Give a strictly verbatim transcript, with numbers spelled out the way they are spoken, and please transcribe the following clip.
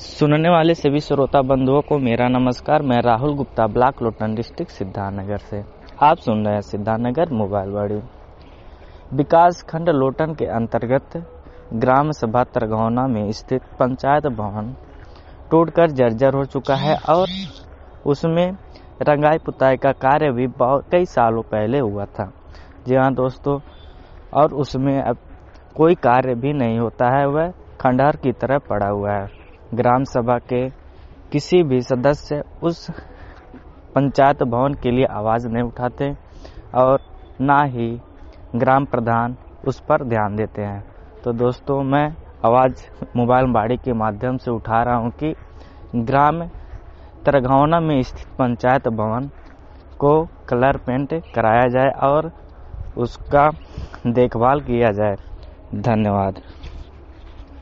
सुनने वाले सभी श्रोता बंधुओं को मेरा नमस्कार। मैं राहुल गुप्ता, ब्लॉक लोटन, डिस्ट्रिक्ट सिद्धार्थनगर से। आप सुन रहे हैं सिद्धार्थनगर मोबाइल वाड़ी। विकास खंड लोटन के अंतर्गत ग्राम सभा तरघौना में स्थित पंचायत भवन टूटकर जर्जर हो चुका है और उसमें रंगाई पुताई का कार्य भी बहुत कई सालों पहले हुआ था। जी हाँ दोस्तों, और उसमें अब कोई कार्य भी नहीं होता है, वह खंडहर की तरह पड़ा हुआ है। ग्राम सभा के किसी भी सदस्य उस पंचायत भवन के लिए आवाज़ नहीं उठाते और ना ही ग्राम प्रधान उस पर ध्यान देते हैं। तो दोस्तों, मैं आवाज़ मोबाइल बाड़ी के माध्यम से उठा रहा हूँ कि ग्राम तरघौना में स्थित पंचायत भवन को कलर पेंट कराया जाए और उसका देखभाल किया जाए। धन्यवाद।